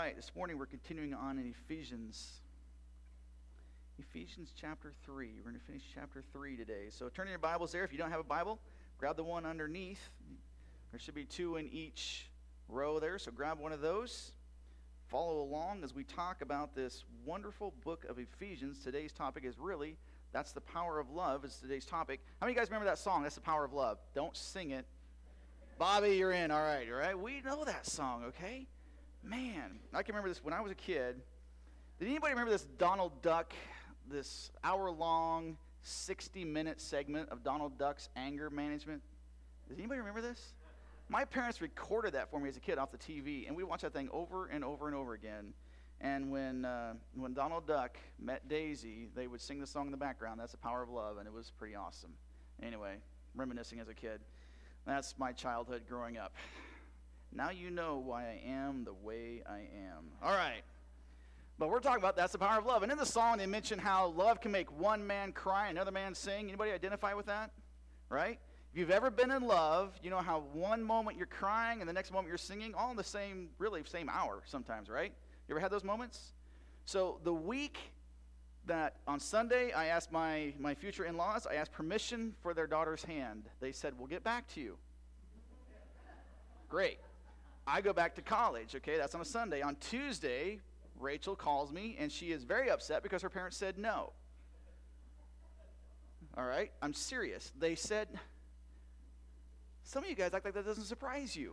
right, this morning we're continuing on in Ephesians. Ephesians chapter 3. We're going to finish chapter 3 today. So turn in your Bibles there. If you don't have a Bible, grab the one underneath. There should be two in each row there, so grab one of those. Follow along as we talk about this wonderful book of Ephesians. Today's topic is really, that's the power of love is today's topic. How many of you guys remember that song, That's the Power of Love? Don't sing it. Bobby, you're in. All right. We know that song, okay? Man, I can remember this when I was a kid. Did anybody remember this Donald Duck, this hour-long, 60-minute segment of Donald Duck's anger management? Does anybody remember this? My parents recorded that for me as a kid off the TV, and we watched that thing over and over and over again. And when Donald Duck met Daisy, they would sing the song in the background, That's the Power of Love, and it was pretty awesome. Anyway, reminiscing as a kid. That's my childhood growing up. Now you know why I am the way I am. All right. But we're talking about That's the Power of Love. And in the song, they mention how love can make one man cry, another man sing. Anybody identify with that? Right? If you've ever been in love, you know how one moment you're crying and the next moment you're singing, all in the same hour sometimes, right? You ever had those moments? So the week that on Sunday I asked my future in-laws, I asked permission for their daughter's hand. They said, we'll get back to you. Great. I go back to college, okay? That's on a Sunday. On Tuesday, Rachel calls me, and she is very upset because her parents said no. All right? I'm serious. They said, some of you guys act like that doesn't surprise you.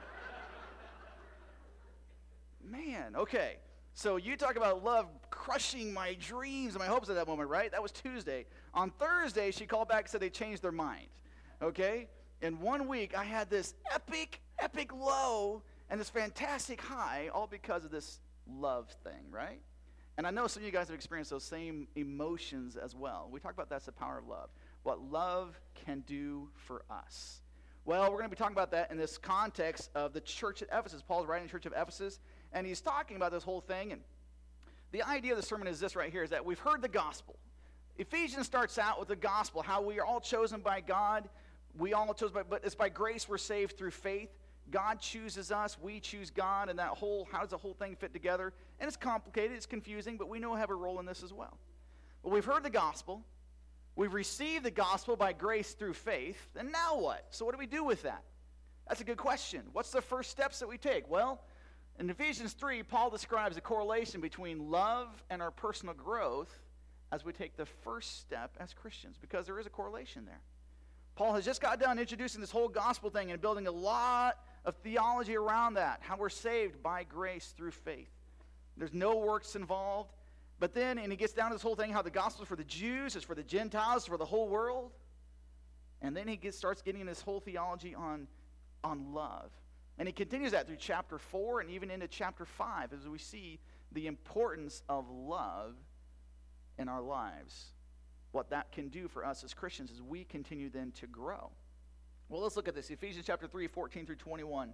Man, okay. So you talk about love crushing my dreams and my hopes at that moment, right? That was Tuesday. On Thursday, she called back and said they changed their mind, okay? In 1 week, I had this epic low and this fantastic high, all because of this love thing, right? And I know some of you guys have experienced those same emotions as well. We talk about that's the power of love, what love can do for us. Well, we're going to be talking about that in this context of the church at Ephesus. Paul's writing the church of Ephesus, and he's talking about this whole thing. And the idea of the sermon is this right here, is that we've heard the gospel. Ephesians starts out with the gospel, how we are all chosen by God. We all chose but it's by grace we're saved through faith. God chooses us, we choose God, and how does the whole thing fit together? And it's complicated, it's confusing, but we know we have a role in this as well. But we've heard the gospel. We've received the gospel by grace through faith, and now what? So what do we do with that? That's a good question. What's the first steps that we take? Well, in Ephesians 3, Paul describes a correlation between love and our personal growth as we take the first step as Christians, because there is a correlation there. Paul has just got done introducing this whole gospel thing and building a lot of theology around that, how we're saved by grace through faith. There's no works involved. But then, and he gets down to this whole thing, how the gospel is for the Jews, it's for the Gentiles, it's for the whole world. And then he starts getting this whole theology on love. And he continues that through chapter 4 and even into chapter 5 as we see the importance of love in our lives. What that can do for us as Christians as we continue then to grow. Well, let's look at this. Ephesians chapter 3, 14 through 21.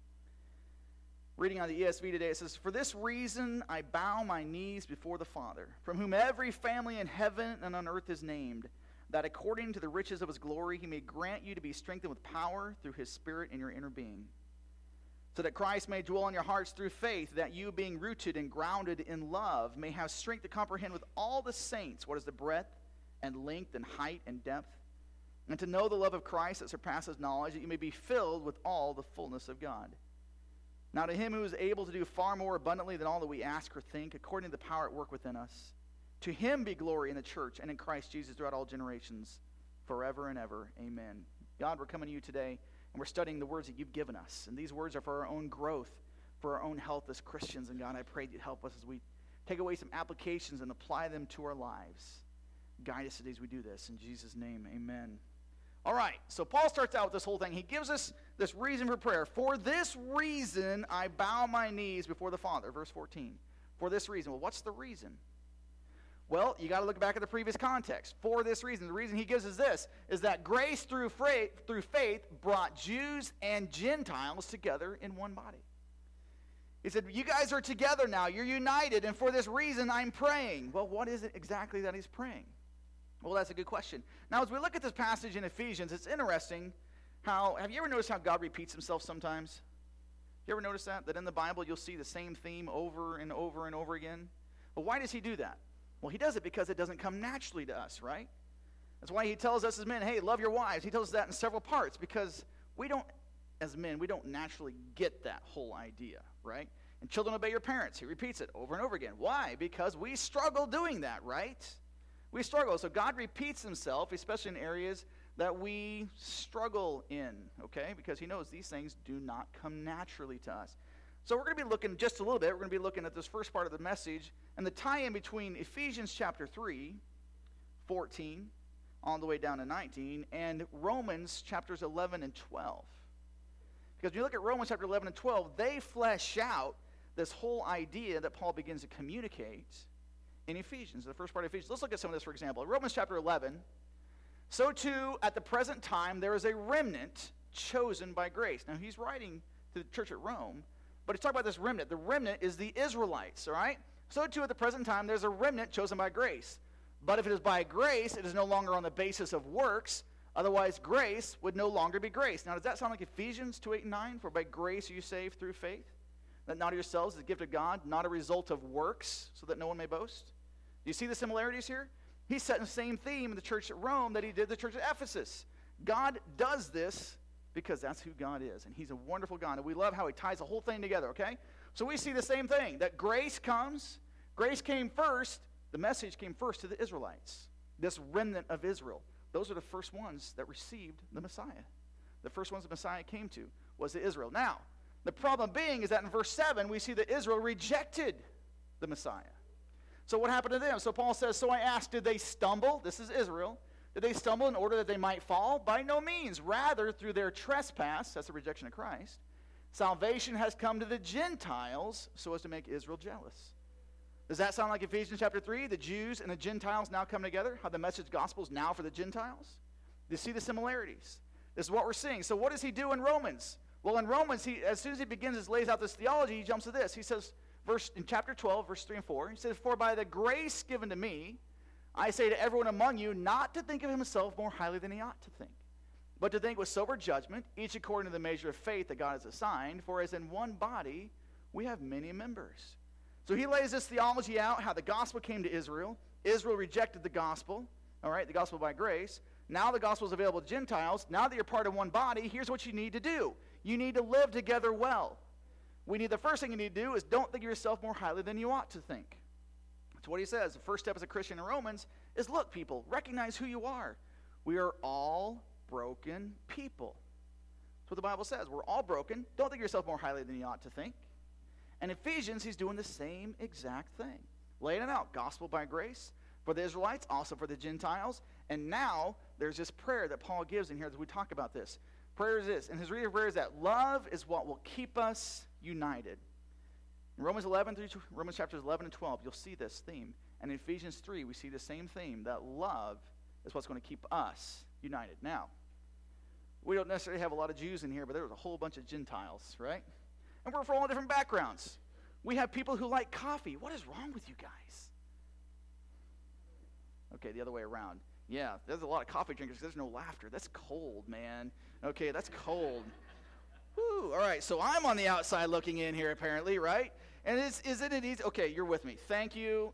Reading on the ESV today, it says, For this reason I bow my knees before the Father, from whom every family in heaven and on earth is named, that according to the riches of his glory he may grant you to be strengthened with power through his Spirit in your inner being, so that Christ may dwell in your hearts through faith, that you, being rooted and grounded in love, may have strength to comprehend with all the saints what is the breadth and length and height and depth, and to know the love of Christ that surpasses knowledge, that you may be filled with all the fullness of God. Now to him who is able to do far more abundantly than all that we ask or think, according to the power at work within us, to him be glory in the church and in Christ Jesus throughout all generations, forever and ever. Amen. God, we're coming to you today, and we're studying the words that you've given us. And these words are for our own growth, for our own health as Christians. And God, I pray that you help us as we take away some applications and apply them to our lives. Guide us today as we do this. In Jesus' name, amen. All right, so Paul starts out with this whole thing. He gives us this reason for prayer. For this reason, I bow my knees before the Father. Verse 14. For this reason. Well, what's the reason? Well, you got to look back at the previous context. For this reason. The reason he gives is this, is that grace through faith brought Jews and Gentiles together in one body. He said, you guys are together now. You're united, and for this reason, I'm praying. Well, what is it exactly that he's praying? Well, that's a good question. Now, as we look at this passage in Ephesians, it's interesting how, have you ever noticed how God repeats himself sometimes? You ever notice that? That in the Bible you'll see the same theme over and over and over again? Well, why does he do that? Well, he does it because it doesn't come naturally to us, right? That's why he tells us as men, hey, love your wives. He tells us that in several parts because as men, we don't naturally get that whole idea, right? And children, obey your parents. He repeats it over and over again. Why? Because we struggle doing that, right? We struggle. So God repeats himself, especially in areas that we struggle in, okay? Because he knows these things do not come naturally to us. So we're going to be looking just a little bit. We're going to be looking at this first part of the message and the tie-in between Ephesians chapter 3, 14, all the way down to 19, and Romans chapters 11 and 12. Because when you look at Romans chapter 11 and 12, they flesh out this whole idea that Paul begins to communicate in Ephesians, the first part of Ephesians. Let's look at some of this, for example. Romans chapter 11, so too at the present time there is a remnant chosen by grace. Now he's writing to the church at Rome, but he's talking about this remnant. The remnant is the Israelites, all right? So too at the present time there's a remnant chosen by grace. But if it is by grace, it is no longer on the basis of works. Otherwise, grace would no longer be grace. Now, does that sound like Ephesians 2, 8, and 9? For by grace are you saved through faith, that not of yourselves is a gift of God, not a result of works, so that no one may boast. Do you see the similarities here? He's setting the same theme in the church at Rome that he did the church at Ephesus. God does this because that's who God is, and he's a wonderful God, and we love how he ties the whole thing together, okay? So we see the same thing, that grace comes. Grace came first. The message came first to the Israelites, this remnant of Israel. Those are the first ones that received the Messiah. The first ones the Messiah came to was the Israel. Now, the problem being is that in verse 7, we see that Israel rejected the Messiah. So what happened to them? So Paul says, so I asked, did they stumble? This is Israel. Did they stumble in order that they might fall? By no means. Rather, through their trespass, that's the rejection of Christ, salvation has come to the Gentiles so as to make Israel jealous. Does that sound like Ephesians chapter 3? The Jews and the Gentiles now come together? How the message gospel is now for the Gentiles? Do you see the similarities? This is what we're seeing. So what does he do in Romans? Well, in Romans, as soon as he lays out this theology, he jumps to this. He says, in chapter 12, verse 3 and 4, he says, for by the grace given to me, I say to everyone among you not to think of himself more highly than he ought to think, but to think with sober judgment, each according to the measure of faith that God has assigned. For as in one body we have many members. So he lays this theology out, how the gospel came to Israel. Israel rejected the gospel, all right, the gospel by grace. Now the gospel is available to Gentiles. Now that you're part of one body, here's what you need to do. You need to live together well. The first thing you need to do is don't think of yourself more highly than you ought to think. That's what he says. The first step as a Christian in Romans is, look, people, recognize who you are. We are all broken people. That's what the Bible says. We're all broken. Don't think of yourself more highly than you ought to think. And Ephesians, he's doing the same exact thing. Laying it out. Gospel by grace for the Israelites, also for the Gentiles. And now there's this prayer that Paul gives in here as we talk about this. Prayer is this, and his reading prayer is that love is what will keep us united. In Romans chapters 11 and 12, you'll see this theme. And in Ephesians 3, we see the same theme, that love is what's going to keep us united. Now, we don't necessarily have a lot of Jews in here, but there's a whole bunch of Gentiles, right? And we're from all different backgrounds. We have people who like coffee. What is wrong with you guys? Okay, the other way around. Yeah, there's a lot of coffee drinkers. There's no laughter. That's cold, man. Okay, that's cold. Woo, all right, so I'm on the outside looking in here apparently, right? And isn't it easy? Okay, you're with me. Thank you.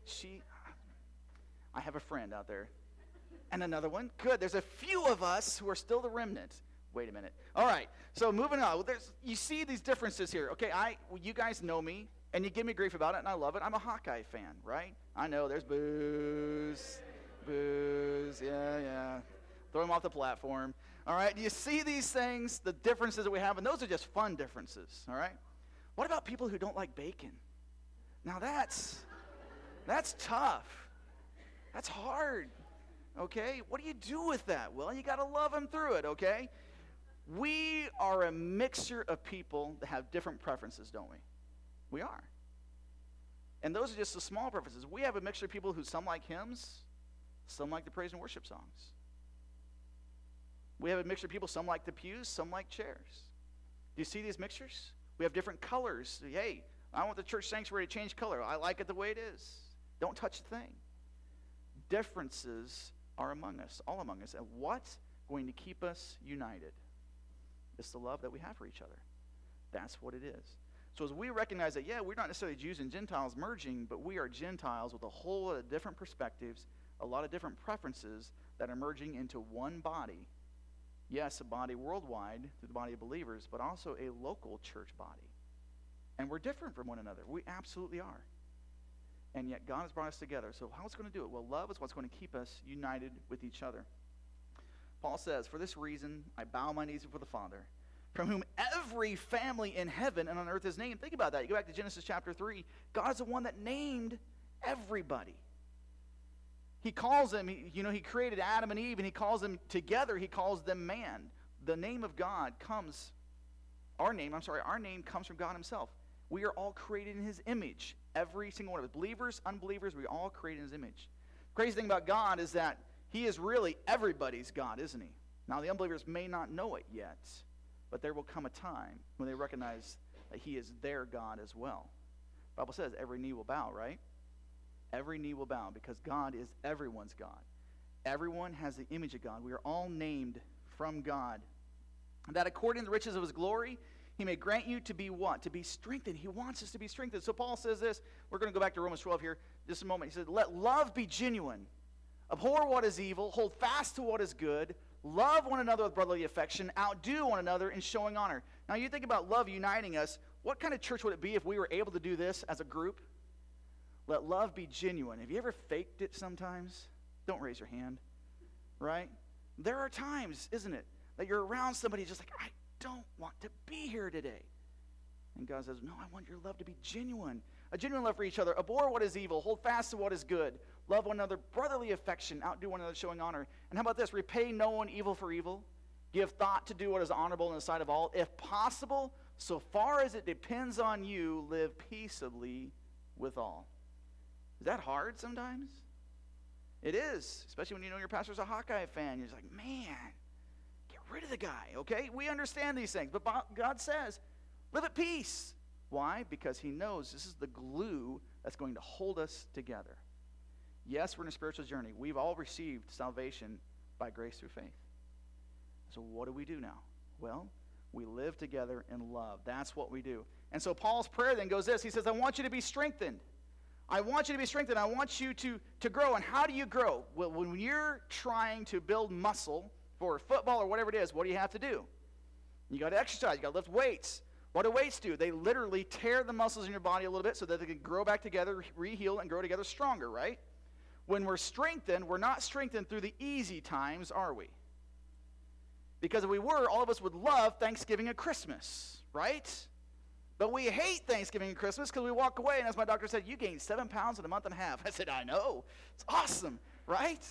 I have a friend out there. And another one. Good, there's a few of us who are still the remnant. Wait a minute. All right, so moving on. You see these differences here. Okay, you guys know me, and you give me grief about it, and I love it. I'm a Hawkeye fan, right? I know, there's boos. Boos, yeah. Throw them off the platform. All right, do you see these things, the differences that we have? And those are just fun differences, all right? What about people who don't like bacon? Now that's tough. That's hard, okay? What do you do with that? Well, you got to love them through it, okay? We are a mixture of people that have different preferences, don't we? We are. And those are just the small preferences. We have a mixture of people who some like hymns, some like the praise and worship songs. We have a mixture of people, some like the pews, some like chairs. Do you see these mixtures? We have different colors. Hey, I want the church sanctuary to change color. I like it the way it is. Don't touch a thing. Differences are among us, all among us. And what's going to keep us united? It's the love that we have for each other. That's what it is. So as we recognize that, yeah, we're not necessarily Jews and Gentiles merging, but we are Gentiles with a whole lot of different perspectives, a lot of different preferences that are merging into one body. Yes, a body worldwide through the body of believers, but also a local church body. And we're different from one another. We absolutely are. And yet God has brought us together. So how's it going to do it? Well, love is what's going to keep us united with each other. Paul says, for this reason, I bow my knees before the Father, from whom every family in heaven and on earth is named. Think about that. You go back to Genesis chapter 3. God's the one that named everybody. He calls them, he created Adam and Eve, and he calls them together. He calls them man. The name of God our name comes from God himself. We are all created in his image. Every single one of us, believers, unbelievers, we all created in his image. Crazy thing about God is that he is really everybody's God, isn't he? Now, the unbelievers may not know it yet, but there will come a time when they recognize that he is their God as well. The Bible says every knee will bow, right? Every knee will bow because God is everyone's God. Everyone has the image of God. We are all named from God. That according to the riches of his glory, he may grant you to be what? To be strengthened. He wants us to be strengthened. So Paul says this. We're going to go back to Romans 12 here just a moment. He said, let love be genuine. Abhor what is evil. Hold fast to what is good. Love one another with brotherly affection. Outdo one another in showing honor. Now you think about love uniting us. What kind of church would it be if we were able to do this as a group? Let love be genuine. Have you ever faked it sometimes? Don't raise your hand. Right? There are times, isn't it, that you're around somebody just like, I don't want to be here today. And God says, no, I want your love to be genuine. A genuine love for each other. Abhor what is evil. Hold fast to what is good. Love one another. Brotherly affection. Outdo one another, showing honor. And how about this? Repay no one evil for evil. Give thought to do what is honorable in the sight of all. If possible, so far as it depends on you, live peaceably with all. Is that hard sometimes? It is, especially when you know your pastor's a Hawkeye fan. You're just like, man, get rid of the guy, okay? We understand these things, but God says, live at peace. Why? Because he knows this is the glue that's going to hold us together. Yes, we're in a spiritual journey. We've all received salvation by grace through faith. So what do we do now? Well, we live together in love. That's what we do. And so Paul's prayer then goes this. He says, I want you to be strengthened. I want you to be strengthened. I want you to grow. And how do you grow? Well, when you're trying to build muscle for football or whatever it is, what do you have to do? You got to exercise. You got to lift weights. What do weights do? They literally tear the muscles in your body a little bit so that they can grow back together, re-heal, and grow together stronger, right? When we're strengthened, we're not strengthened through the easy times, are we? Because if we were, all of us would love Thanksgiving and Christmas, right? But we hate Thanksgiving and Christmas because we walk away, and as my doctor said, you gained 7 pounds in a month and a half. I said, I know. It's awesome, right?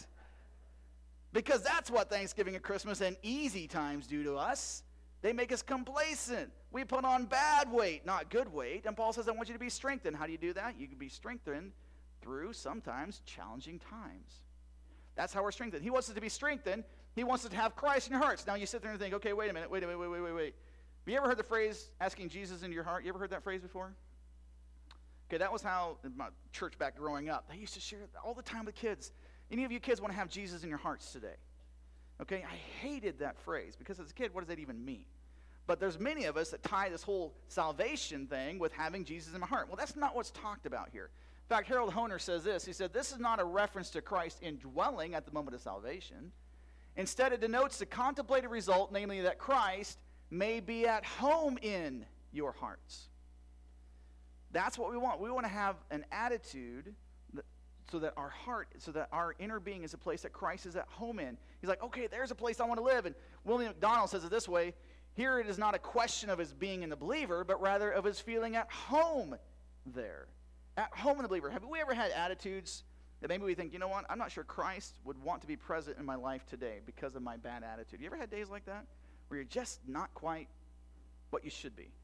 Because that's what Thanksgiving and Christmas and easy times do to us. They make us complacent. We put on bad weight, not good weight. And Paul says, I want you to be strengthened. How do you do that? You can be strengthened through sometimes challenging times. That's how we're strengthened. He wants us to be strengthened. He wants us to have Christ in your hearts. Now you sit there and think, okay, wait a minute, wait. Have you ever heard the phrase, asking Jesus into your heart? You ever heard that phrase before? Okay, that was how in my church back growing up, they used to share it all the time with kids. Any of you kids want to have Jesus in your hearts today? Okay, I hated that phrase because as a kid, what does that even mean? But there's many of us that tie this whole salvation thing with having Jesus in my heart. Well, that's not what's talked about here. In fact, Harold Hoehner says this. He said, this is not a reference to Christ indwelling at the moment of salvation. Instead, it denotes the contemplated result, namely that Christ may be at home in your hearts. That's what we want. We want to have an attitude so that our inner being is a place that Christ is at home in. He's like, okay, there's a place I want to live. And William McDonald says it this way, here it is not a question of his being in the believer, but rather of his feeling at home there. At home in the believer. Have we ever had attitudes that maybe we think, you know what, I'm not sure Christ would want to be present in my life today because of my bad attitude. You ever had days like that where you're just not quite what you should be?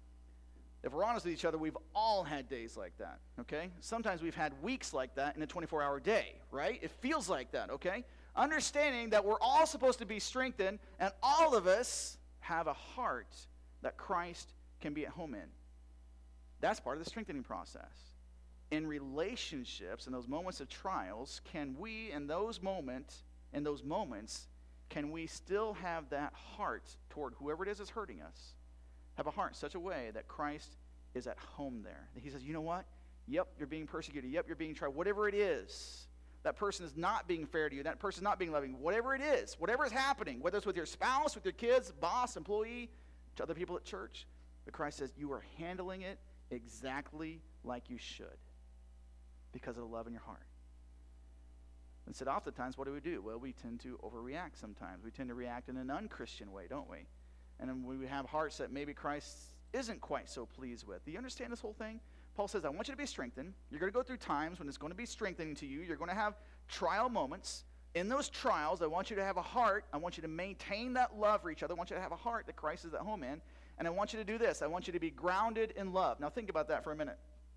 If we're honest with each other, we've all had days like that, okay? Sometimes we've had weeks like that in a 24-hour day, right? It feels like that, okay? Understanding that we're all supposed to be strengthened, and all of us have a heart that Christ can be at home in. That's part of the strengthening process. In relationships, in those moments of trials, can we, in those moments, can we still have that heart toward whoever it is that's hurting us? Have a heart in such a way that Christ is at home there. He says, you know what? Yep, you're being persecuted. Yep, you're being tried. Whatever it is, that person is not being fair to you. That person is not being loving. Whatever it is happening, whether it's with your spouse, with your kids, boss, employee, to other people at church, but Christ says you are handling it exactly like you should because of the love in your heart. And said, oftentimes, what do? Well, we tend to overreact sometimes. We tend to react in an unchristian way, don't we? And then we have hearts that maybe Christ isn't quite so pleased with. Do you understand this whole thing? Paul says, I want you to be strengthened. You're going to go through times when it's going to be strengthening to you. You're going to have trial moments. In those trials, I want you to have a heart. I want you to maintain that love for each other. I want you to have a heart that Christ is at home in. And I want you to do this. I want you to be grounded in love. Now think about that for a minute.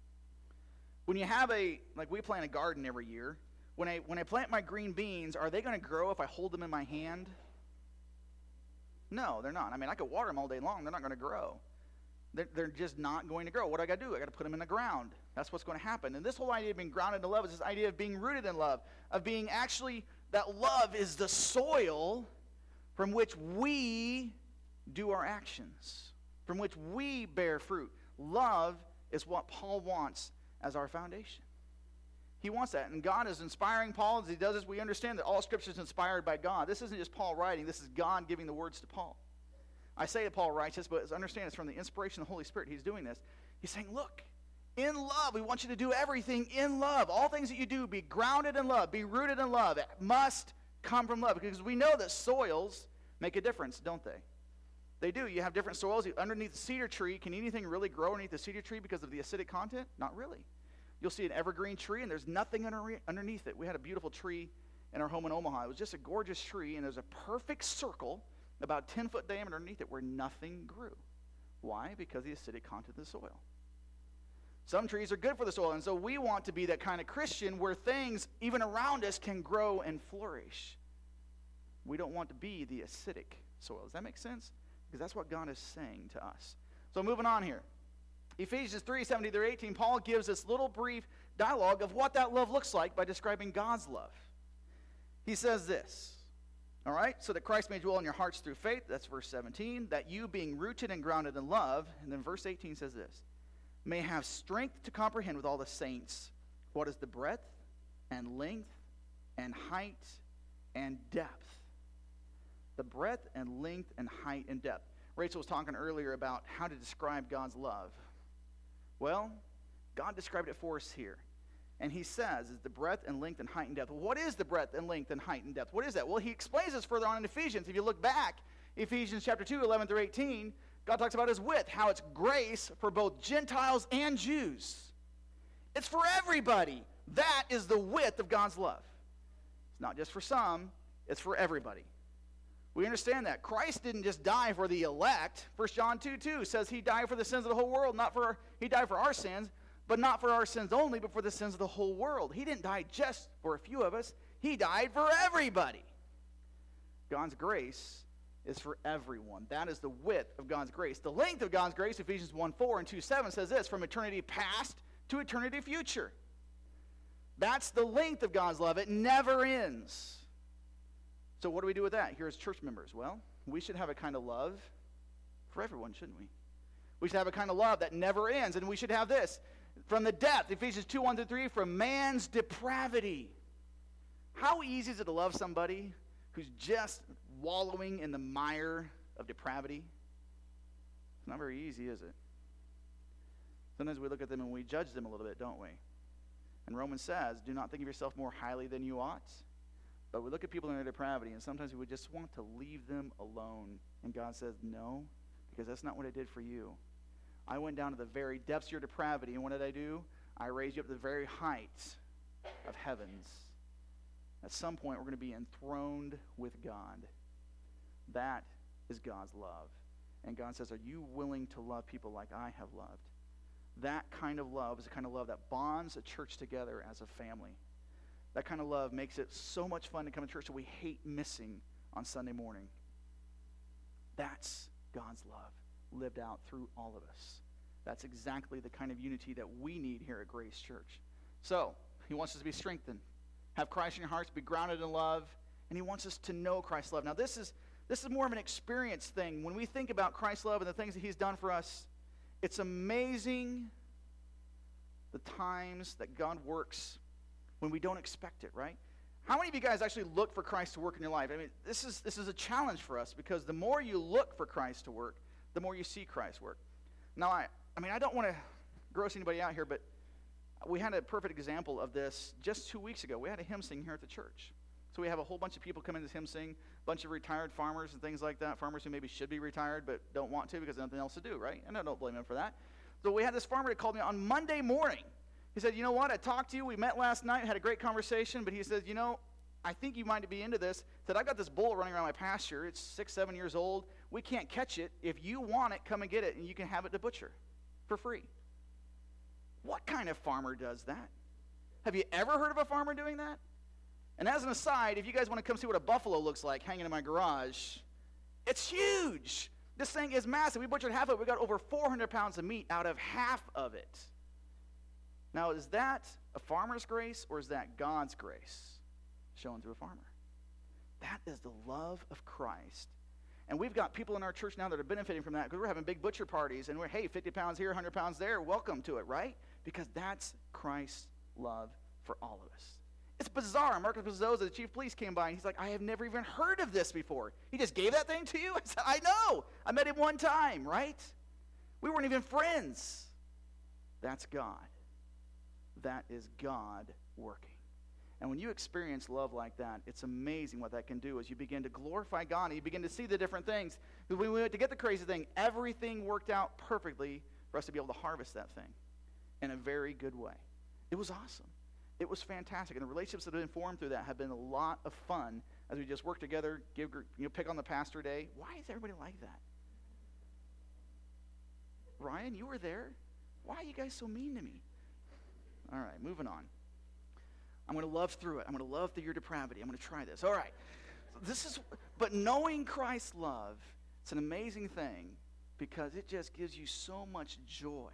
When you have like we plant a garden every year, when I plant my green beans, are they going to grow if I hold them in my hand? No, they're not. I mean, I could water them all day long. They're not going to grow. They're just not going to grow. What do? I got to put them in the ground. That's what's going to happen. And this whole idea of being grounded in love is this idea of being rooted in love, of being actually, that love is the soil from which we do our actions, from which we bear fruit. Love is what Paul wants as our foundation. He wants that. And God is inspiring Paul. As he does this, we understand that all Scripture is inspired by God. This isn't just Paul writing. This is God giving the words to Paul. I say that Paul writes this, but understand it's from the inspiration of the Holy Spirit. He's doing this. He's saying, look, in love, we want you to do everything in love. All things that you do, be grounded in love, be rooted in love. It must come from love, because we know that soils make a difference, don't they? They do. You have different soils. Underneath the cedar tree, can anything really grow underneath the cedar tree because of the acidic content? Not really. You'll see an evergreen tree, and there's nothing underneath it. We had a beautiful tree in our home in Omaha. It was just a gorgeous tree, and there's a perfect circle about 10-foot diameter underneath it where nothing grew. Why? Because of the acidic content of the soil. Some trees are good for the soil, and so we want to be that kind of Christian where things, even around us, can grow and flourish. We don't want to be the acidic soil. Does that make sense? Because that's what God is saying to us. So moving on here. Ephesians 3:17-18, Paul gives this little brief dialogue of what that love looks like by describing God's love. He says this, all right, so that Christ may dwell in your hearts through faith, that's verse 17, that you being rooted and grounded in love, and then verse 18 says this, may have strength to comprehend with all the saints what is the breadth and length and height and depth. The breadth and length and height and depth. Rachel was talking earlier about how to describe God's love. Well, God described it for us here. And he says, is the breadth and length and height and depth. Well, what is the breadth and length and height and depth? What is that? Well, he explains this further on in Ephesians. If you look back, Ephesians chapter 2, 11-18, God talks about his width, how it's grace for both Gentiles and Jews. It's for everybody. That is the width of God's love. It's not just for some, it's for everybody. We understand that. Christ didn't just die for the elect. 1 John 2:2 says he died for the sins of the whole world. He died for our sins, but not for our sins only, but for the sins of the whole world. He didn't die just for a few of us. He died for everybody. God's grace is for everyone. That is the width of God's grace. The length of God's grace, Ephesians 1:4 and 2:7 says this, from eternity past to eternity future. That's the length of God's love. It never ends. So what do we do with that here as church members? Well, we should have a kind of love for everyone, shouldn't we? We should have a kind of love that never ends. And we should have this. From the depth, Ephesians 2:1-3, from man's depravity. How easy is it to love somebody who's just wallowing in the mire of depravity? It's not very easy, is it? Sometimes we look at them and we judge them a little bit, don't we? And Romans says, do not think of yourself more highly than you ought. But we look at people in their depravity, and sometimes we would just want to leave them alone. And God says, no, because that's not what I did for you. I went down to the very depths of your depravity, and what did I do? I raised you up to the very heights of heavens. At some point, we're going to be enthroned with God. That is God's love. And God says, are you willing to love people like I have loved? That kind of love is the kind of love that bonds a church together as a family. That kind of love makes it so much fun to come to church that we hate missing on Sunday morning. That's God's love lived out through all of us. That's exactly the kind of unity that we need here at Grace Church. So, he wants us to be strengthened, have Christ in your hearts, be grounded in love, and he wants us to know Christ's love. Now, this is more of an experience thing. When we think about Christ's love and the things that he's done for us, It's amazing the times that God works when we don't expect it, right? How many of you guys actually look for Christ to work in your life? I mean, this is a challenge for us because the more you look for Christ to work, the more you see Christ work. Now, I don't want to gross anybody out here, but we had a perfect example of this just 2 weeks ago. We had a hymn sing here at the church. So we have a whole bunch of people come in this hymn sing, a bunch of retired farmers and things like that, farmers who maybe should be retired but don't want to because there's nothing else to do, right? And I don't blame them for that. So we had this farmer that called me on Monday morning. He said, you know what, I talked to you, we met last night, had a great conversation, but he said, you know, I think you might be into this. He said, I've got this bull running around my pasture. It's 6, 7 years old. We can't catch it. If you want it, come and get it, and you can have it to butcher for free. What kind of farmer does that? Have you ever heard of a farmer doing that? And as an aside, if you guys want to come see what a buffalo looks like hanging in my garage, it's huge. This thing is massive. We butchered half of it. We got over 400 pounds of meat out of half of it. Now, is that a farmer's grace or is that God's grace shown through a farmer? That is the love of Christ. And we've got people in our church now that are benefiting from that because we're having big butcher parties and we're, hey, 50 pounds here, 100 pounds there, welcome to it, right? Because that's Christ's love for all of us. It's bizarre. Marcus Bezzosa, the chief of police, came by and he's like, I have never even heard of this before. He just gave that thing to you? I said, I know. I met him one time, right? We weren't even friends. That's God. That is God working. And when you experience love like that, it's amazing what that can do as you begin to glorify God and you begin to see the different things. When we went to get the crazy thing, everything worked out perfectly for us to be able to harvest that thing in a very good way. It was awesome. It was fantastic. And the relationships that have been formed through that have been a lot of fun as we just work together, pick on the pastor day. Why is everybody like that? Ryan, you were there. Why are you guys so mean to me? All right, moving on. I'm going to love through it. I'm going to love through your depravity. I'm going to try this. All right. But knowing Christ's love, it's an amazing thing because it just gives you so much joy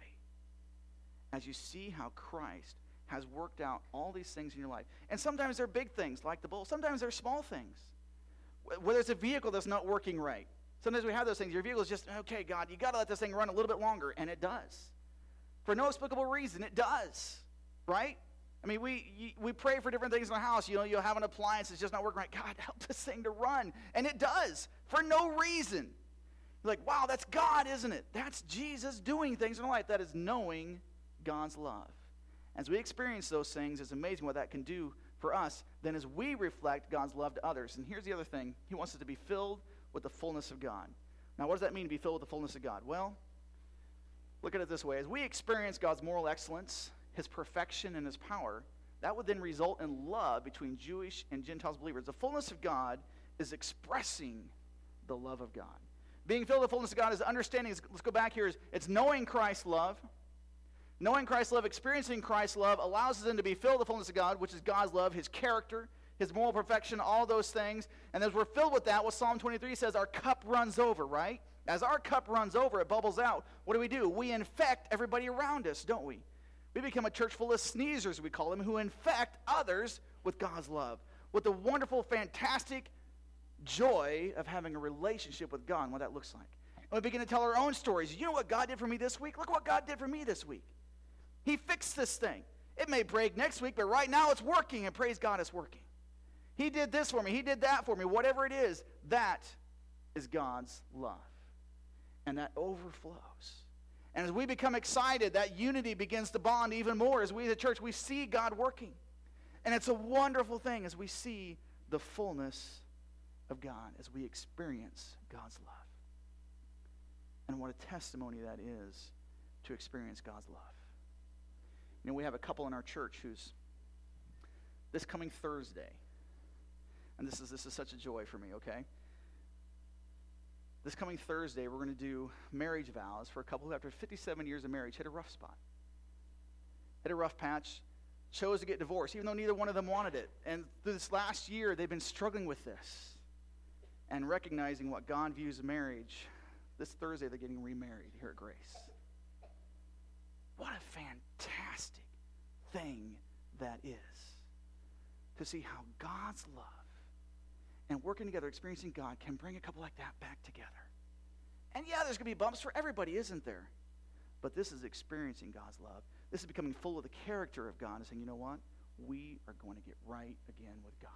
as you see how Christ has worked out all these things in your life. And sometimes they're big things like the bull. Sometimes they're small things. Whether it's a vehicle that's not working right. Sometimes we have those things. Your vehicle is just, okay, God, you got to let this thing run a little bit longer. And it does. For no explicable reason, it does. Right? I mean, we pray for different things in the house. You know, you'll have an appliance that's just not working right. God, help this thing to run. And it does. For no reason. You're like, wow, that's God, isn't it? That's Jesus doing things in our life. That is knowing God's love. As we experience those things, it's amazing what that can do for us. Then as we reflect God's love to others. And here's the other thing. He wants us to be filled with the fullness of God. Now, what does that mean to be filled with the fullness of God? Well, look at it this way. As we experience God's moral excellence, his perfection, and his power, that would then result in love between Jewish and Gentile believers. The fullness of God is expressing the love of God. Being filled with the fullness of God is understanding, let's go back here, it's knowing Christ's love. Knowing Christ's love, experiencing Christ's love allows us then to be filled with the fullness of God, which is God's love, his character, his moral perfection, all those things. And as we're filled with that, what Psalm 23 says, our cup runs over, right? As our cup runs over, it bubbles out. What do? We infect everybody around us, don't we? We become a church full of sneezers, we call them, who infect others with God's love, with the wonderful, fantastic joy of having a relationship with God and what that looks like. And we begin to tell our own stories. You know what God did for me this week? Look what God did for me this week. He fixed this thing. It may break next week, but right now it's working, and praise God, it's working. He did this for me. He did that for me. Whatever it is, that is God's love. And that overflows. And as we become excited, that unity begins to bond even more. As we as a church, we see God working. And it's a wonderful thing as we see the fullness of God, as we experience God's love. And what a testimony that is to experience God's love. You know, we have a couple in our church who's this coming Thursday, and this is such a joy for me, okay? This coming Thursday, we're going to do marriage vows for a couple who, after 57 years of marriage, hit a rough spot. Hit a rough patch, chose to get divorced, even though neither one of them wanted it. And through this last year, they've been struggling with this and recognizing what God views as marriage. This Thursday, they're getting remarried here at Grace. What a fantastic thing that is, to see how God's love and working together, experiencing God, can bring a couple like that back together. And yeah, there's going to be bumps for everybody, isn't there? But this is experiencing God's love. This is becoming full of the character of God and saying, you know what? We are going to get right again with God.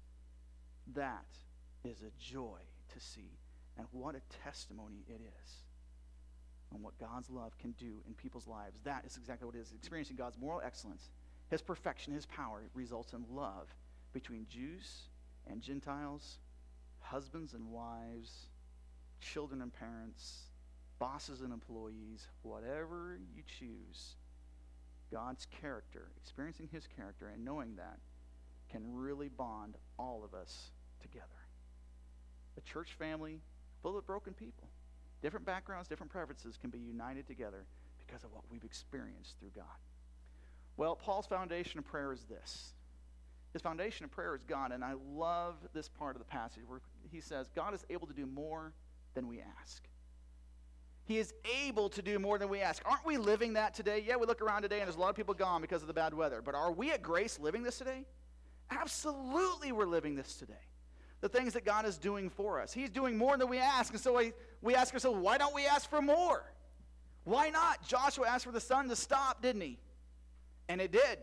That is a joy to see. And what a testimony it is on what God's love can do in people's lives. That is exactly what it is. Experiencing God's moral excellence, his perfection, his power results in love between Jews and Gentiles, husbands and wives, children and parents, bosses and employees, whatever you choose. God's character, experiencing his character and knowing that can really bond all of us together. The church family, full of broken people, different backgrounds, different preferences, can be united together because of what we've experienced through God. Well, Paul's foundation of prayer is this. His foundation of prayer is God, and I love this part of the passage where he says, God is able to do more than we ask. He is able to do more than we ask. Aren't we living that today? Yeah, we look around today and there's a lot of people gone because of the bad weather. But are we at Grace living this today? Absolutely, we're living this today. The things that God is doing for us. He's doing more than we ask. And so we ask ourselves, why don't we ask for more? Why not? Joshua asked for the sun to stop, didn't he? And it did.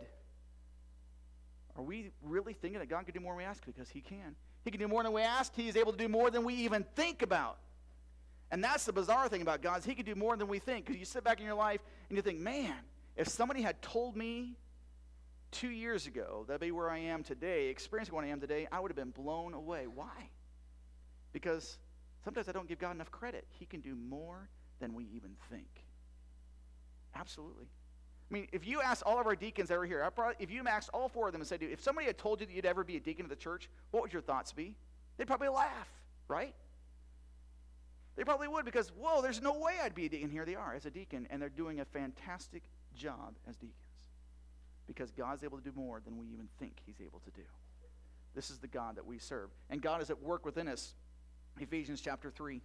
Are we really thinking that God can do more than we ask? Because he can. He can do more than we ask. He is able to do more than we even think about. And that's the bizarre thing about God, is he can do more than we think. Because you sit back in your life and you think, man, if somebody had told me 2 years ago that'd be where I am today, experiencing what I am today, I would have been blown away. Why? Because sometimes I don't give God enough credit. He can do more than we even think. Absolutely. I mean, if you ask all of our deacons that are here, if you asked all 4 of them and said, if somebody had told you that you'd ever be a deacon of the church, what would your thoughts be? They'd probably laugh, right? They probably would, because, whoa, there's no way I'd be a deacon. Here they are as a deacon, and they're doing a fantastic job as deacons because God's able to do more than we even think he's able to do. This is the God that we serve. And God is at work within us. Ephesians chapter 3,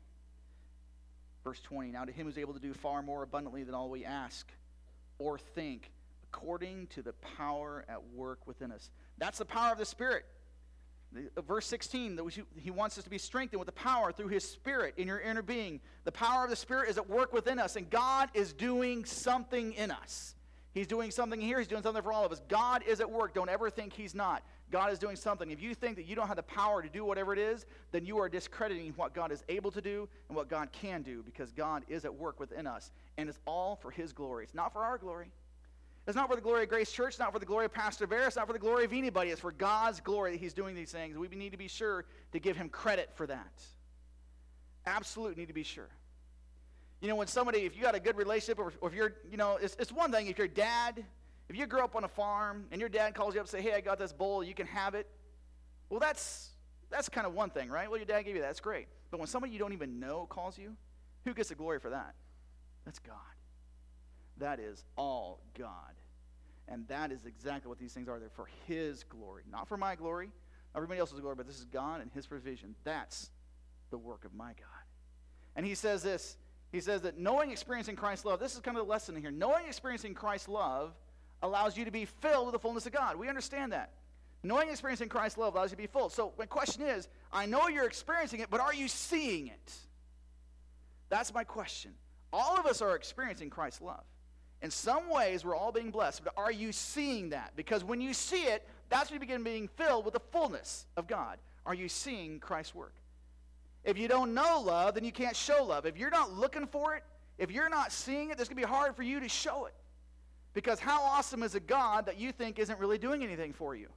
verse 20. Now to him who's able to do far more abundantly than all we ask or think, according to the power at work within us. That's the power of the Spirit. Verse 16, that he wants us to be strengthened with the power through his Spirit in your inner being. The power of the Spirit is at work within us, and God is doing something in us. He's doing something here. He's doing something for all of us. God is at work. Don't ever think he's not. God is doing something. If you think that you don't have the power to do whatever it is, then you are discrediting what God is able to do and what God can do, because God is at work within us, and it's all for his glory. It's not for our glory. It's not for the glory of Grace Church. It's not for the glory of Pastor Bear. It's not for the glory of anybody. It's for God's glory that he's doing these things. We need to be sure to give him credit for that. Absolutely need to be sure. You know, when somebody, if you got a good relationship, or if you're, you know, it's one thing if your dad, if you grew up on a farm and your dad calls you up and say, hey, I got this bowl, you can have it. Well, that's kind of one thing, right? Well, your dad gave you that. That's great. But when somebody you don't even know calls you, who gets the glory for that? That's God. That is all God. And that is exactly what these things are. They're for his glory. Not for my glory, not everybody else's glory, but this is God and his provision. That's the work of my God. And he says this. He says that knowing, experiencing Christ's love, this is kind of the lesson here. Knowing, experiencing Christ's love allows you to be filled with the fullness of God. We understand that. Knowing, experiencing Christ's love allows you to be full. So my question is, I know you're experiencing it, but are you seeing it? That's my question. All of us are experiencing Christ's love. In some ways, we're all being blessed, but are you seeing that? Because when you see it, that's when you begin being filled with the fullness of God. Are you seeing Christ's work? If you don't know love, then you can't show love. If you're not looking for it, if you're not seeing it, it's going to be hard for you to show it. Because how awesome is a God that you think isn't really doing anything for you?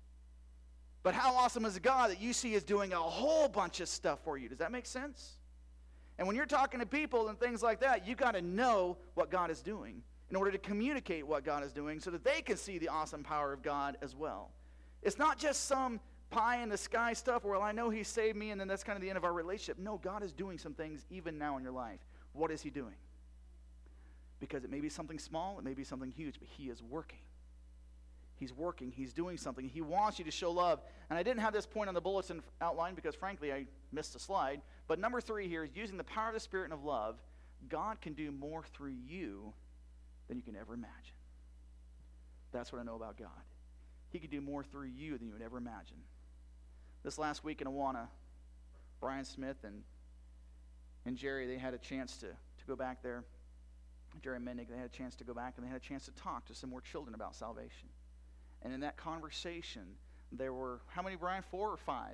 But how awesome is a God that you see is doing a whole bunch of stuff for you? Does that make sense? And when you're talking to people and things like that, you've got to know what God is doing in order to communicate what God is doing so that they can see the awesome power of God as well. It's not just some pie in the sky stuff where, well, I know he saved me and then that's kind of the end of our relationship. No, God is doing some things even now in your life. What is he doing? Because it may be something small, it may be something huge, but he is working. He's working. He's doing something. He wants you to show love. And I didn't have this point on the bulletin outline because, frankly, I missed a slide. But number 3 here is using the power of the Spirit and of love. God can do more through you than you can ever imagine. That's what I know about God. He can do more through you than you would ever imagine. This last week in Awana, Brian Smith and Jerry, they had a chance to go back there. Jerry Mendig, they had a chance to go back and they had a chance to talk to some more children about salvation. And in that conversation, there were, how many, Brian? 4 or 5?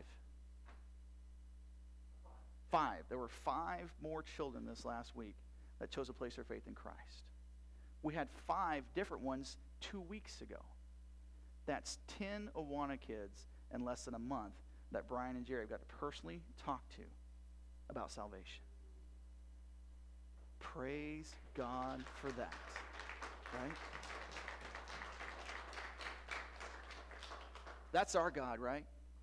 5. There were 5 more children this last week that chose to place their faith in Christ. We had 5 different ones 2 weeks ago. That's 10 Awana kids in less than a month that Brian and Jerry got to personally talk to about salvation. Praise God for that, right? That's our God, right?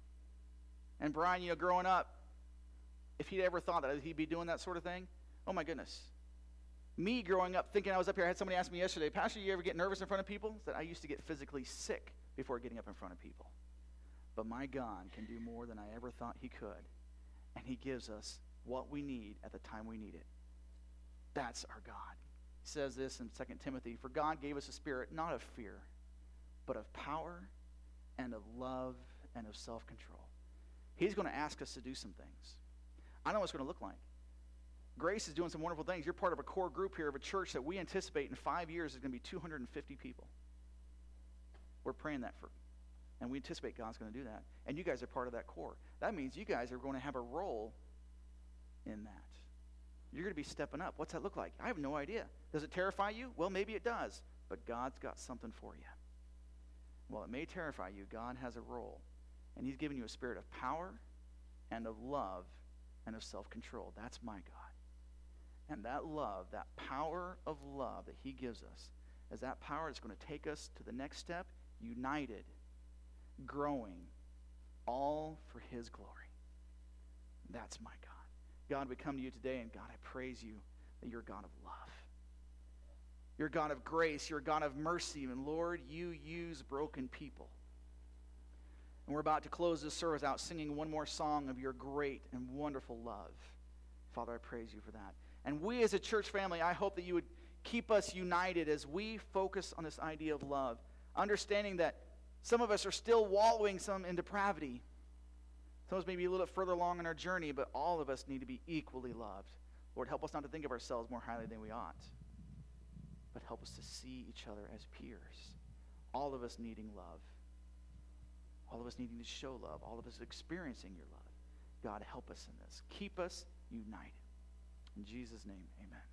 And Brian, growing up, if he'd ever thought that he'd be doing that sort of thing, oh my goodness. Me growing up thinking I was up here, I had somebody ask me yesterday, Pastor, you ever get nervous in front of people? I said, I used to get physically sick before getting up in front of people. But my God can do more than I ever thought he could. And he gives us what we need at the time we need it. That's our God. He says this in 2 Timothy, for God gave us a spirit not of fear, but of power and of love and of self-control. He's going to ask us to do some things. I know what it's going to look like. Grace is doing some wonderful things. You're part of a core group here of a church that we anticipate in 5 years is going to be 250 people. We're praying that for, and we anticipate God's going to do that. And you guys are part of that core. That means you guys are going to have a role in that. You're going to be stepping up. What's that look like? I have no idea. Does it terrify you? Well, maybe it does. But God's got something for you. Well, it may terrify you. God has a role. And he's given you a spirit of power and of love and of self-control. That's my God. And that love, that power of love that he gives us, is that power that's going to take us to the next step, united, growing, all for his glory. That's my God. God, we come to you today, and God, I praise you that you're a God of love. You're a God of grace. You're a God of mercy. And Lord, you use broken people. And we're about to close this service out singing one more song of your great and wonderful love. Father, I praise you for that. And we as a church family, I hope that you would keep us united as we focus on this idea of love, understanding that some of us are still wallowing some in depravity. Some of us may be a little bit further along in our journey, but all of us need to be equally loved. Lord, help us not to think of ourselves more highly than we ought, but help us to see each other as peers. All of us needing love. All of us needing to show love. All of us experiencing your love. God, help us in this. Keep us united. In Jesus' name, amen.